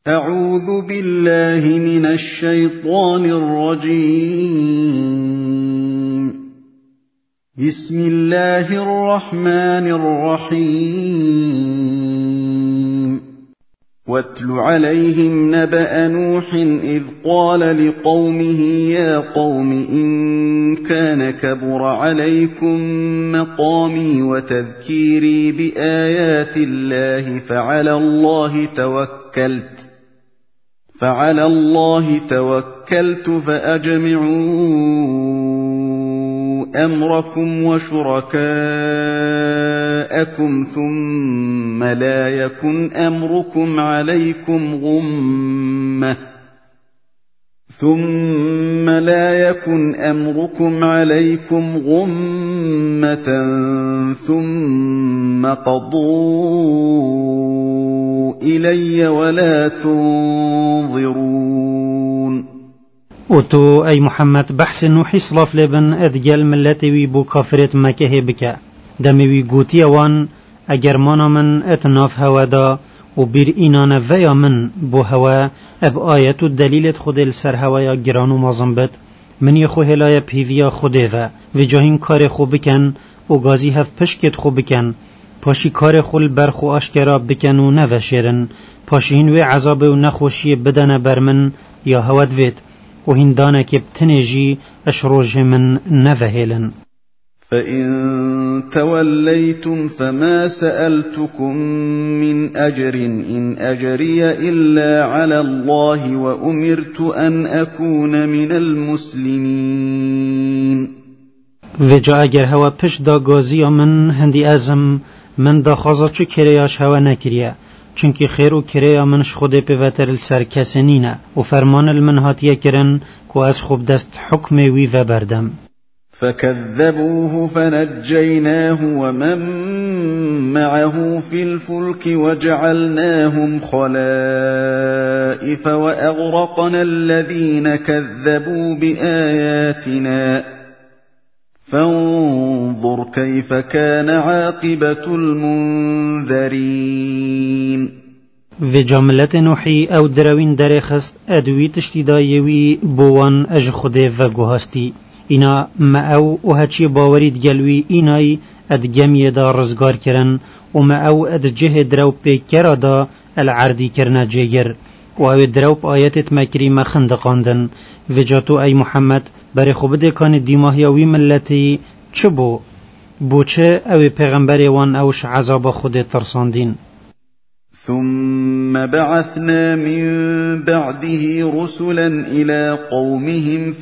أعوذ بالله من الشيطان الرجيم. بسم الله الرحمن الرحيم. واتل عليهم نبأ نوح إذ قال لقومه يا قوم إن كان كبر عليكم مقامي وتذكيري بآيات الله فعلى الله توكلت فأجمعوا أمركم وشركاءكم ثم لا يكن أمركم عليكم غمة ثم قضوا إلي ولا تنظرون. وتو أي محمد بحث نوحي صلاف لبن أدجل ملتي ويبو كافرت مكه بك دموي قوتي وان اگر مانا من اتناف هوادا و بير إنان ويا من بو هوا اب آياتو دليلت خود السر هوايا گرانو مازنبت من يخو هلايا بيويا خوده و جاهين كار خو بكن و غازي هف پشکت خو بکن پاشی کار خل برخو آشکرا بکن و نوشیرن پاشی هنوی عذاب و نخوشی بدن برمن یا هود وید و هندانه که بتنجی اشروج من نوهیلن. فإن توليتم فما سألتكم من أجر إن أجري إلا على الله وأمرت أن أكون من المسلمين. وجا اگر هوا پش دا گازی من هندی ازم من دا خوازا چو کریاش هوا نکریه چونکی خیر و کریا منش خود پیوتر السر کسی نینه و فرمان المنهاتیه کرن که از خوب دست حکم وی و بردم. فكذبوه فنجيناه ومن معه في الفلك وجعلناهم خلائف وأغرقنا الذين كذبوا بآياتنا فانظر كيف كان عاقبة المنذرين. في جملة نوحي او دروين درخست ادوي تشتدايوي بوان اج خده و گوهستی اینا ما او هچی باورید گلوی اینای اد گمی دا رزگار کرن و ما او اد جه درو پی کرا دا العردی کرنا جگر و او درو پا آیتت مکری مخندقاندن و جاتو ای محمد بر خوبده کان دیماهیوی ملتی چه بو چه او پیغمبر وان اوش عذاب خود ترساندین. ثم بعثنا من بعده رسلا إلى قومهم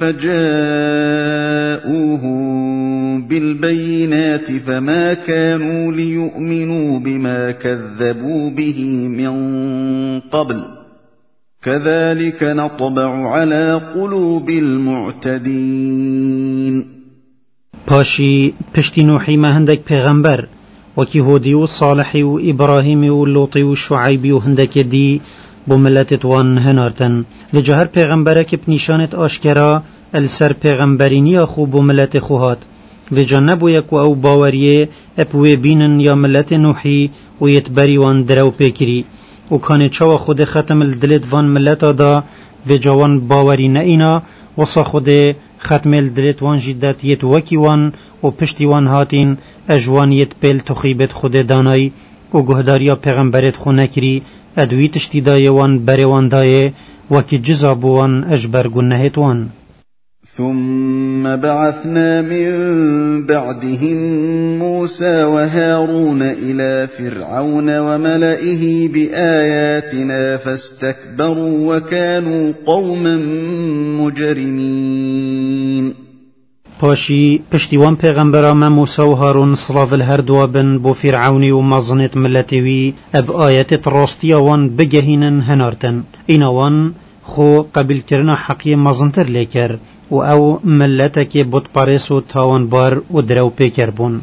فجاءوهم بالبينات فما كانوا ليؤمنوا بما كذبوا به من قبل كذلك نطبع على قلوب المعتدين. پاشی پشتی نوحی ما هندک پیغمبر وكي هودي والصالحي وإبراهيم واللوطي والشعيبي وهندك دي بملت وان هنارتن لجهر پیغمبرك بنشانت آشكرا السر پیغمبريني أخو بملت خوهات وجنبو يكو أو باوريه أبوي بينن يا ملت نوحي ويتبري وان درو بكري وكان چاو خود ختم الدلت وان ملت دا وجوان باوري نئينا وصا خود ختم الدلت وان جدت يتوكي وان وپشتي وان هاتين اجوانیت پیل تخیبت خود دانای و گهداریا پیغمبرت خو نکری ادوی تشتیدای وان بروان دای وکی جزابوان اجبر گنهت وان. ثم بعثنا من بعدهم موسى وهارون إلى فرعون وملئه بآياتنا فاستكبروا وكانوا قوما مجرمين. پاشی پشتیوان پیغمبرا ما موسی و هارون صلاف الهر دوابن بو فرعونی و مزنت ملتوی اب آیت راستی وان بگهینن هنارتن اینا وان خو قبل کرنا حقی مزنتر لیکر و او ملتک بود پارس و تاوان بار و درو پیکر بون.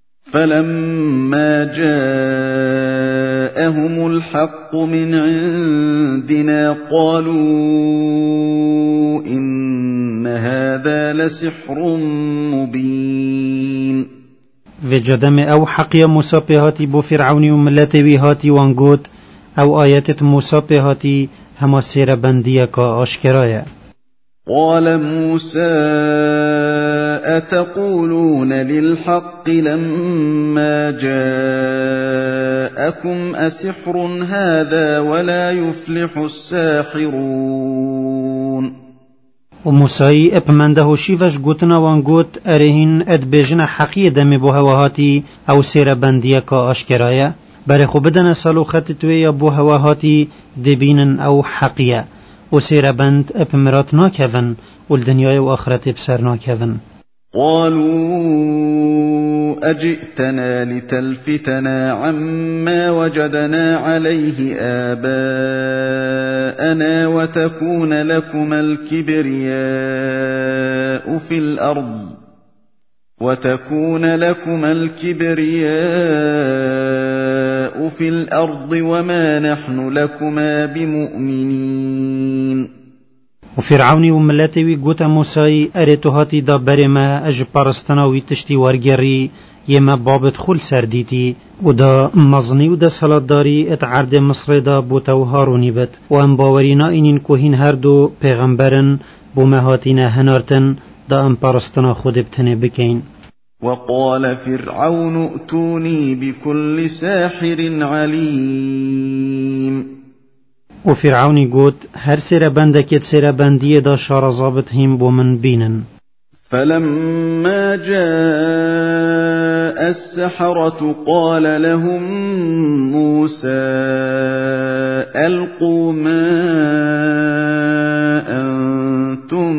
فلما جاءهم الحق من عندنا قالوا إن هذا لسحر مبين. و جدم او حقی موسی پیهاتی بو فرعونی و ملتوی هاتی وانگوت او آیتت موسی پیهاتی هما سير بنديك أشكرايا. قال موسى أتقولون للحق لما جاءكم أسحر هذا ولا يفلح الساحرون. وموسى اپمنده شیوش گوتنا وان گوت ارهین ادبیجن حقیه دمی بو هواهاتی او سیر بندیه که آشکرایه بره خو بدن سالو خط توی بو هواهاتی دبینن او حقیه و سیر بند اپمرات ناکون و الدنیای و آخرت بسر ناکون. قالوا أجئتنا لتلفتنا عما وجدنا عليه آباءنا وتكون لكما الكبرياء في الأرض وما نحن لكما بمؤمنين. وفرعوني وملاتي قوتا موسى أريتوهاتي دا برما أج بارستناوي تشتي وارجري يما بابت خل سرديتي ودا مزني ودا سلطداري اتعرض مصر دا بوتا وهاروني بت وان باورينا إنين كوهين هردو پیغمبرن بومهاتينا هنارتن دا ام بارستنا خود بتنه بكين. وقال فرعون ائتوني بكل ساحر عليم. وفرعوني قوت هر سير بندكت سير بندية دا شارزابت هم بومن بينن. فلما جاء السحرة قال لهم موسى ألقوا ما أنتم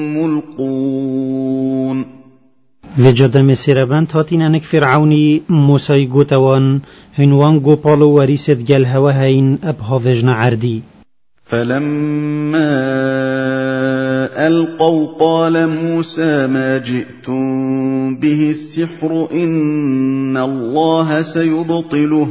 ملقون. وجدم سير بند هاتين انك فرعوني موسى قوتوان هنوان قوبالو وريست جل هواهين أبها وجن عردي. فلما ألقوا قال موسى ما جئتم به السحر إن الله سيبطله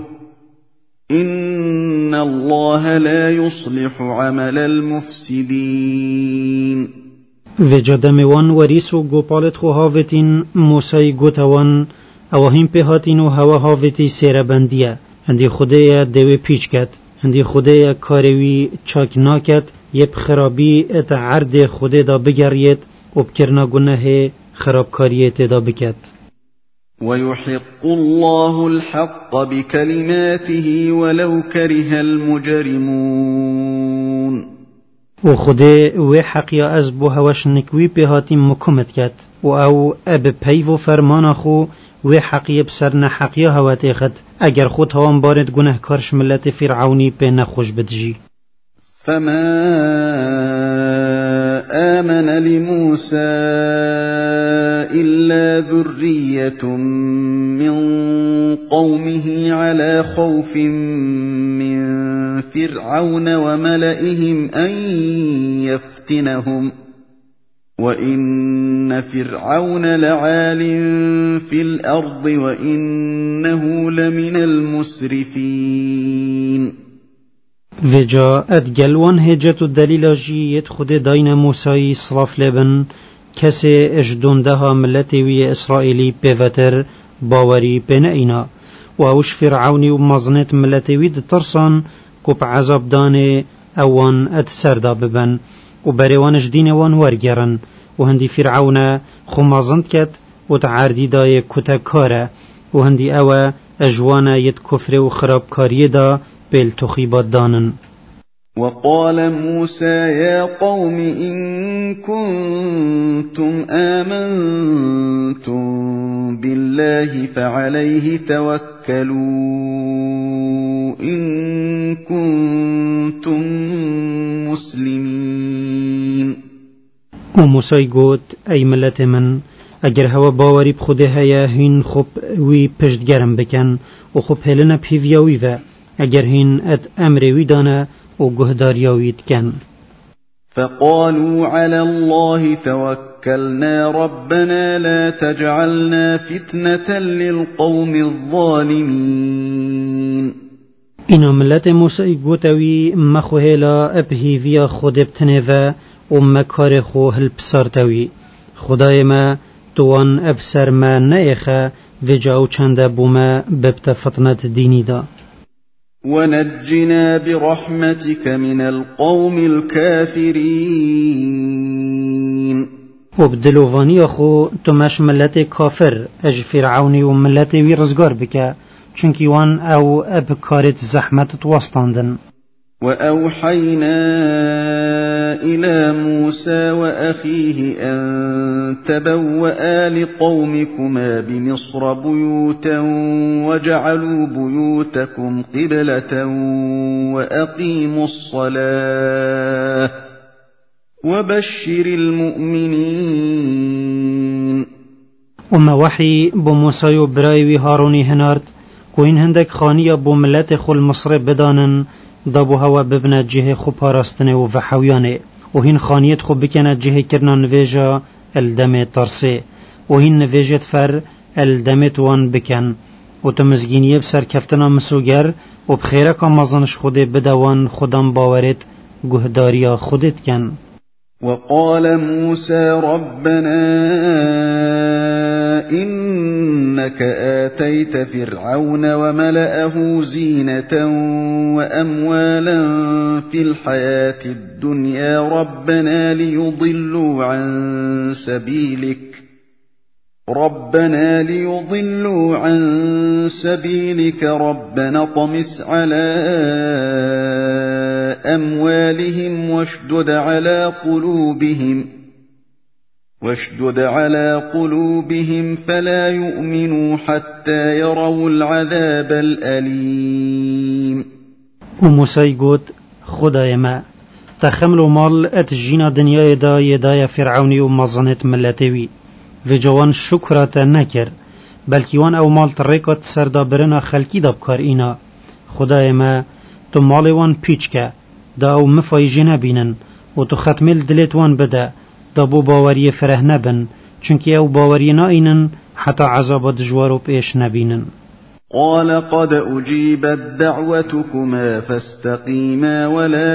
إن الله لا يصلح عمل المفسدين. وجدموان وريسو قوبالت خو هافتين موسى قوتوان اوهیم پهاتین و هوا هاویتی سیر بندیه هندی خدای دوی پیچ کت هندی خدای کاروی چاک ناکت یب خرابی ات عرض خدای دا بگرید و بکرنا گناه خرابکاریت دا بکت. ويحق الله الحق بكلماته ولو كره المجرمون. و خدای و حقیا از بو هواش نکوی پهاتین مکمت کت و او اب پیو فرمان خو و حقیب سر نحقیه هواتی خد اگر خود هوان بارد گناه کارش ملت فرعونی به نخوش بدجی. فما آمن لموسى إلا ذرية من قومه على خوف من فرعون وملئهم أن يفتنهم وإن فرعون لعال في الأرض وإنه لمن المسرفين. وجا ادگلوان هجت و دلیل جیت خود داین موسیٰ صلاف لبن کسی اجدونده ها ملتی وی اسرائیلی پیوتر باوری بین اینا و اوش فرعونی و مزنت ملتی وی دترسان کب عذاب دانه اوان ادسردا ببن و بریوانش دین وان ورگرن و هندی فرعون خمازند کت و تعردی دای کتکاره و هندی او اجوانا ید کفر و خرابکاری دا بیل تخیبات دانن. وقال موسى يا قوم إن كنتم آمنتم بالله فعليه توكلوا إن كنتم مسلمين. وموسى قوت أي ملت من اگر هوا باوری بخوده هیا هین خوب وی پشت گرم بکن و خوب هلنا پیویاوی و اگر هین ات امروی دانه و گهداریاوی کن. فقالوا على الله توكلنا ربنا لا تجعلنا فتنة للقوم الظالمين. اینا ملت موسی گوتوی مخوهلا ابهیویا خود بتنه و مکار خو هل بسارتوی خدای ما توان ابسر ما نیخه و جاو چنده بوما ببت فطنت دینی دا. ونجنا برحمتك من القوم الكافرين. وبدلوفاني أخو تماش ملتي كافر أج فرعوني وملتي ويرزقار بك چونكي وان أو أبكارت زحمة توستاندن. وأوحينا إلى موسى وأخيه أن تبوأ لقومكما بمصر بيوتا وجعلوا بيوتكم قبلة وأقيموا الصلاة وبشر المؤمنين. وما وحي بموسى وبرايوي هاروني هنارت كوين هندك خانية بملت خل مصر بدانن دابو هوا ببنت جه خو پاراستنه و وحویانه و هین خانیت خو بکنت جه کرنا نویجا الدم ترسه و هین نویجت فر الدم توان بکن و تمزگینیه بسر کفتنا مسوگر و بخیره که مزانش خود بدوان خودم باورت گهداریا خودت کن. وقال موسى ربنا إنك آتيت فرعون وملأه زينة وأموالا في الحياة الدنيا ربنا ليضلوا عن سبيلك ربنا طمس على أموالهم واشدد على قلوبهم فلا يؤمنوا حتى يروا العذاب الأليم. وموسى يقول خداي ما تخملوا مال اتجينا دنيا دا يدايا فرعوني ومظنت ملتوي في جوان شكرة نكر بلكي وان او مال تريكت سردا برنا خلقي دا بكار اينا خداي ما تو مال وان بيچكا دا او مفاي جنا بينن و تو ختمل دلت وان بدا دا بو باوري فره نبن چونكي او باوري ناينن حتى عذاب دجوارو بيش نبينن. قال قد أجيبت دعوتكما فاستقيما ولا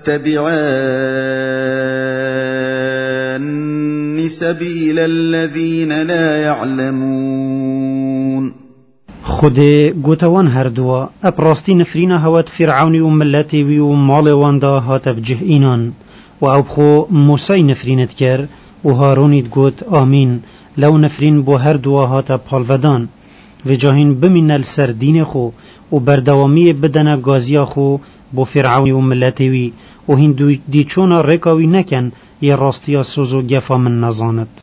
تتبعان سبيل الذين لا يعلمون. خده گوتوان هر دوا اپراستی نفرین هوات فرعونی و ملتی وی و مال واندا هات بجه اینان و او بخو موسی نفرینت کر و هارونیت گوت آمین لو نفرین بو هر دوا هات پالودان و جاهین بمین السر دین خو و بردوامی بدن گازیا خو بو فرعونی و ملتی وی و هین دی چونا رکاوی نکن یه راستیا سوزو گفا من نزاند.